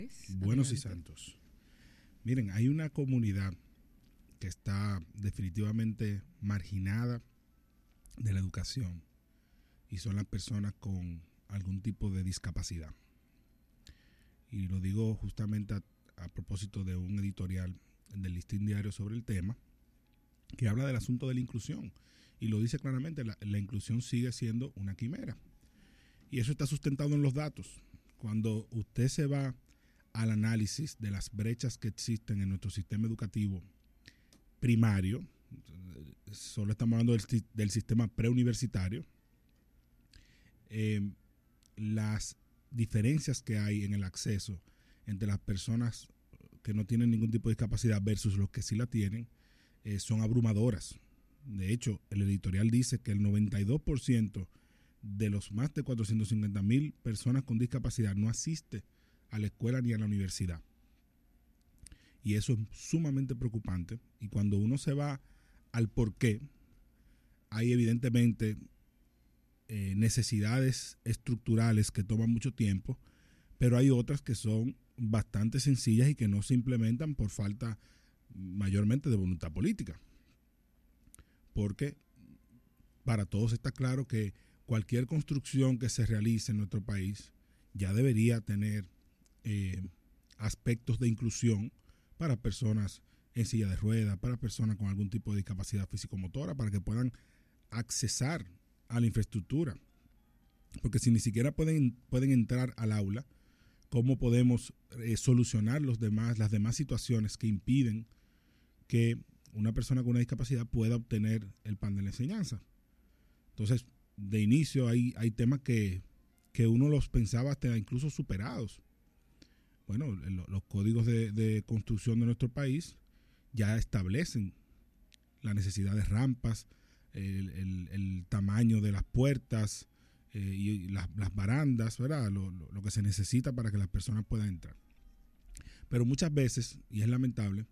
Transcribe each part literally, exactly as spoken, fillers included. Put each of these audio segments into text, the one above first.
Buenos y santos. Miren, hay una comunidad que está definitivamente marginada de la educación y son las personas con algún tipo de discapacidad. Y lo digo justamente a, a propósito de un editorial del Listín Diario sobre el tema, que habla del asunto de la inclusión. Y lo dice claramente, la, la inclusión sigue siendo una quimera. Y eso está sustentado en los datos. Cuando usted se va al análisis de las brechas que existen en nuestro sistema educativo primario, solo estamos hablando del, del sistema preuniversitario, eh, las diferencias que hay en el acceso entre las personas que no tienen ningún tipo de discapacidad versus los que sí la tienen, eh, son abrumadoras. De hecho, el editorial dice que el noventa y dos por ciento de los más de cuatrocientos cincuenta mil personas con discapacidad no asiste a la escuela ni a la universidad. Y eso es sumamente preocupante. Y cuando uno se va al porqué, hay evidentemente eh, necesidades estructurales que toman mucho tiempo, pero hay otras que son bastante sencillas y que no se implementan por falta mayormente de voluntad política. Porque para todos está claro que cualquier construcción que se realice en nuestro país ya debería tener eh, aspectos de inclusión para personas en silla de ruedas, para personas con algún tipo de discapacidad físico-motora, para que puedan accesar a la infraestructura. Porque si ni siquiera pueden, pueden entrar al aula, ¿cómo podemos eh, solucionar los demás, las demás situaciones que impiden que una persona con una discapacidad pueda obtener el pan de la enseñanza? Entonces, de inicio hay, hay temas que, que uno los pensaba hasta incluso superados. Bueno, los códigos de, de construcción de nuestro país ya establecen la necesidad de rampas, el, el, el tamaño de las puertas eh, y las, las barandas, ¿verdad? Lo, lo, lo que se necesita para que las personas puedan entrar. Pero muchas veces, y es lamentable,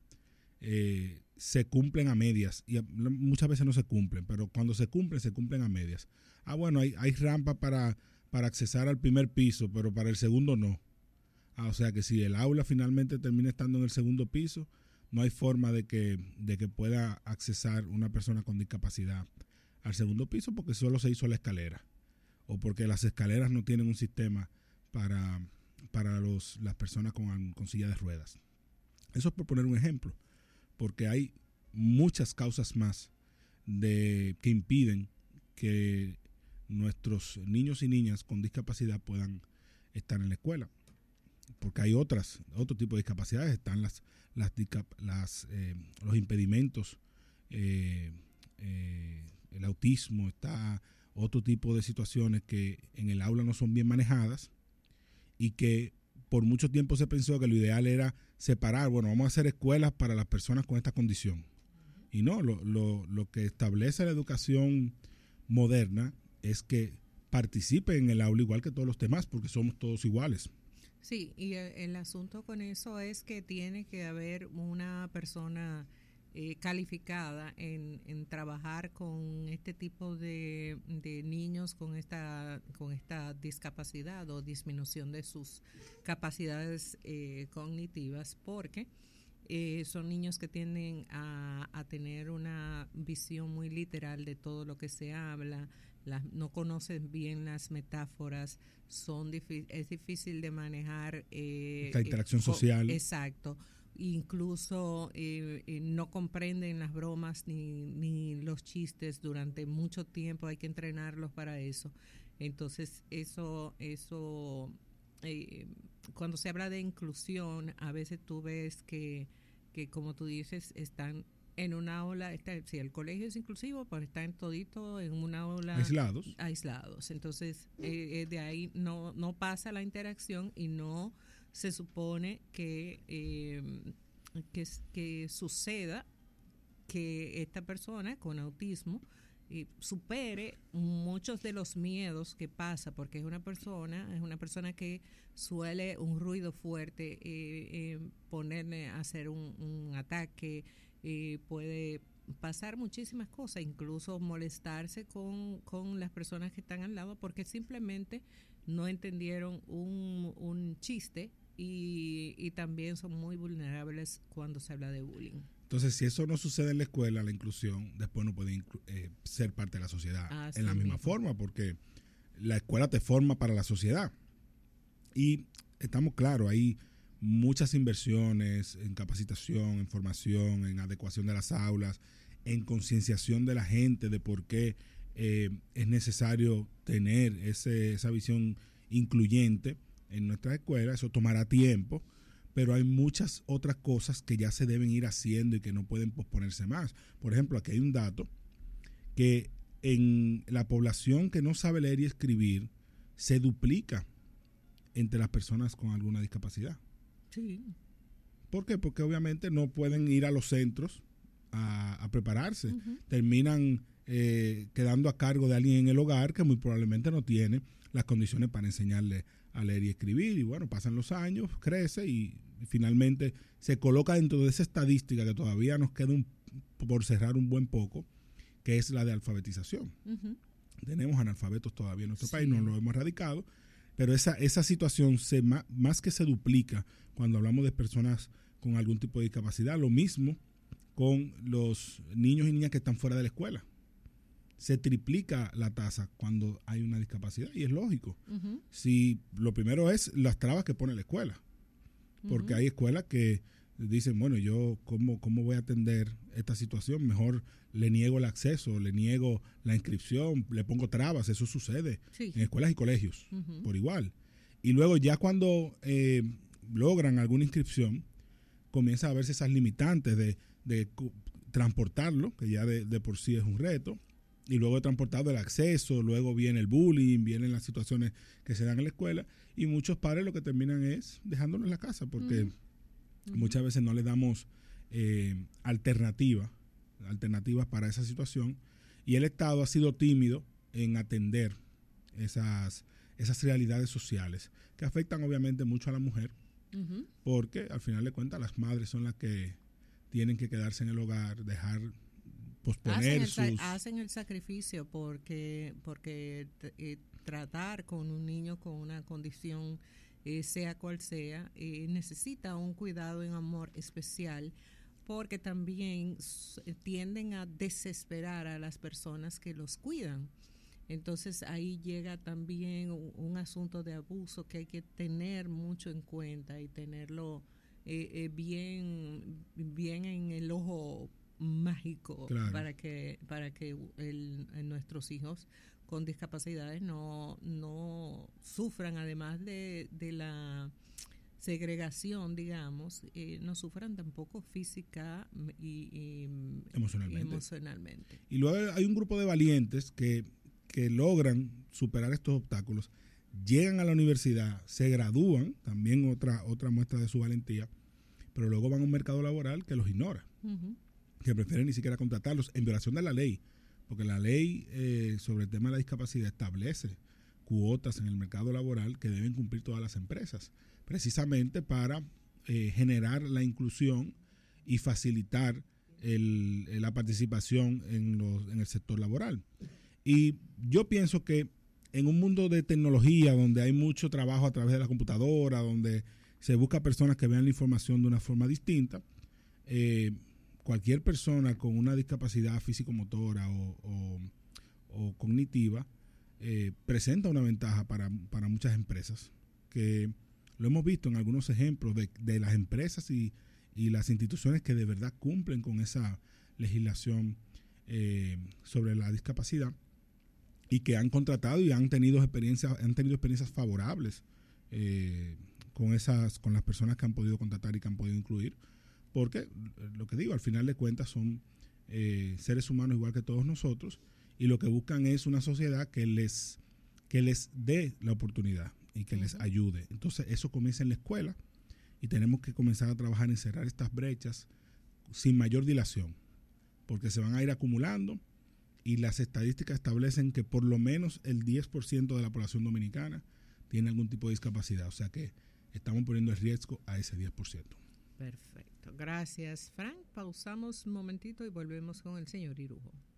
eh, se cumplen a medias y a, muchas veces no se cumplen, pero cuando se cumplen, se cumplen a medias. Ah, bueno, hay, hay rampa para, para accesar al primer piso, pero para el segundo no. Ah, o sea que si el aula finalmente termina estando en el segundo piso, no hay forma de que, de que pueda accesar una persona con discapacidad al segundo piso porque solo se hizo la escalera o porque las escaleras no tienen un sistema para, para los, las personas con, con silla de ruedas. Eso es por poner un ejemplo, porque hay muchas causas más de, que impiden que nuestros niños y niñas con discapacidad puedan estar en la escuela. Porque hay otras, otro tipo de discapacidades, están las, las, las eh, los impedimentos, eh, eh, el autismo, está otro tipo de situaciones que en el aula no son bien manejadas y que por mucho tiempo se pensó que lo ideal era separar, bueno, vamos a hacer escuelas para las personas con esta condición. Y no, lo, lo, lo que establece la educación moderna es que participen en el aula igual que todos los demás, porque somos todos iguales. Sí, y el asunto con eso es que tiene que haber una persona eh, calificada en, en trabajar con este tipo de, de niños con esta, con esta discapacidad o disminución de sus capacidades eh, cognitivas, porque Eh, son niños que tienden a, a tener una visión muy literal de todo lo que se habla, las, no conocen bien las metáforas, son es difícil de manejar. Eh, la interacción eh, social. Exacto. Incluso eh, eh, no comprenden las bromas ni, ni los chistes durante mucho tiempo, hay que entrenarlos para eso. Entonces, eso, eso eh, cuando se habla de inclusión, a veces tú ves que, que como tú dices, están en una aula, está, si el colegio es inclusivo, pues están todito en una aula aislados. aislados. Entonces, eh, de ahí no, no pasa la interacción y no se supone que, eh, que, que suceda que esta persona con autismo y supere muchos de los miedos que pasa, porque es una persona, es una persona que suele un ruido fuerte, eh, eh, ponerle a hacer un, un ataque, eh, puede pasar muchísimas cosas, incluso molestarse con, con las personas que están al lado, porque simplemente no entendieron un, un chiste y, y también son muy vulnerables cuando se habla de bullying. Entonces, si eso no sucede en la escuela, la inclusión después no puede inclu- eh, ser parte de la sociedad Así en la misma mismo. forma, porque la escuela te forma para la sociedad. Y estamos claros, hay muchas inversiones en capacitación, en formación, en adecuación de las aulas, en concienciación de la gente de por qué eh, es necesario tener ese, esa visión incluyente en nuestras escuelas. Eso tomará tiempo, pero hay muchas otras cosas que ya se deben ir haciendo y que no pueden posponerse más. Por ejemplo, aquí hay un dato que en la población que no sabe leer y escribir se duplica entre las personas con alguna discapacidad. Sí. ¿Por qué? Porque obviamente no pueden ir a los centros a, a prepararse. Uh-huh. Terminan eh, quedando a cargo de alguien en el hogar que muy probablemente no tiene las condiciones para enseñarle a leer y escribir. Y bueno, pasan los años, crece y, y finalmente se coloca dentro de esa estadística que todavía nos queda un, por cerrar un buen poco, que es la de alfabetización. Uh-huh. Tenemos analfabetos todavía en nuestro sí. país, no lo hemos erradicado, pero esa, esa situación se, más, más que se duplica cuando hablamos de personas con algún tipo de discapacidad. Lo mismo con los niños y niñas que están fuera de la escuela. Se triplica la tasa cuando hay una discapacidad y es lógico. Uh-huh. Si lo primero es las trabas que pone la escuela, porque uh-huh. hay escuelas que dicen, bueno, yo cómo, cómo voy a atender esta situación, mejor le niego el acceso, le niego la inscripción, le pongo trabas. Eso sucede sí. en escuelas y colegios uh-huh. por igual. Y luego ya cuando eh, logran alguna inscripción, comienza a verse esas limitantes de, de transportarlo, que ya de, de por sí es un reto, y luego de transportarlo el acceso, luego viene el bullying, vienen las situaciones que se dan en la escuela, y muchos padres lo que terminan es dejándolo en la casa, porque uh-huh. muchas veces no le damos eh, alternativas, alternativas para esa situación, y el Estado ha sido tímido en atender esas, esas realidades sociales, que afectan obviamente mucho a la mujer, uh-huh. porque al final de cuentas las madres son las que tienen que quedarse en el hogar, dejar posponer hacen el, sus... hacen el sacrificio porque porque eh, tratar con un niño con una condición eh, sea cual sea eh, necesita un cuidado y un amor especial, porque también tienden a desesperar a las personas que los cuidan. Entonces ahí llega también un, un asunto de abuso que hay que tener mucho en cuenta y tenerlo eh, eh, bien, bien en el ojo mágico, claro. para que para que el, nuestros hijos con discapacidades no, no sufran, además de, de la segregación, digamos, eh, no sufran tampoco física y, y, emocionalmente. y emocionalmente. Y luego hay un grupo de valientes que que logran superar estos obstáculos, llegan a la universidad, se gradúan, también otra, otra muestra de su valentía, pero luego van a un mercado laboral que los ignora, uh-huh. que prefieren ni siquiera contratarlos en violación de la ley, porque la ley eh, sobre el tema de la discapacidad establece cuotas en el mercado laboral que deben cumplir todas las empresas, precisamente para eh, generar la inclusión y facilitar el, la participación en, los, en el sector laboral. Y yo pienso que en un mundo de tecnología donde hay mucho trabajo a través de la computadora, donde se busca personas que vean la información de una forma distinta, eh, cualquier persona con una discapacidad físico-motora o, o, o cognitiva eh, presenta una ventaja para, para muchas empresas, que lo hemos visto en algunos ejemplos de, de las empresas y, y las instituciones que de verdad cumplen con esa legislación eh, sobre la discapacidad, y que han contratado y han tenido experiencias, han tenido experiencias favorables eh, con esas, con las personas que han podido contratar y que han podido incluir, porque lo que digo, al final de cuentas son eh, seres humanos igual que todos nosotros, y lo que buscan es una sociedad que les, que les dé la oportunidad y que uh-huh. les ayude. Entonces eso comienza en la escuela y tenemos que comenzar a trabajar en cerrar estas brechas sin mayor dilación, porque se van a ir acumulando. Y las estadísticas establecen que por lo menos el diez por ciento de la población dominicana tiene algún tipo de discapacidad. O sea que estamos poniendo en riesgo a ese diez por ciento. Perfecto. Gracias, Frank. Pausamos un momentito y volvemos con el señor Irujo.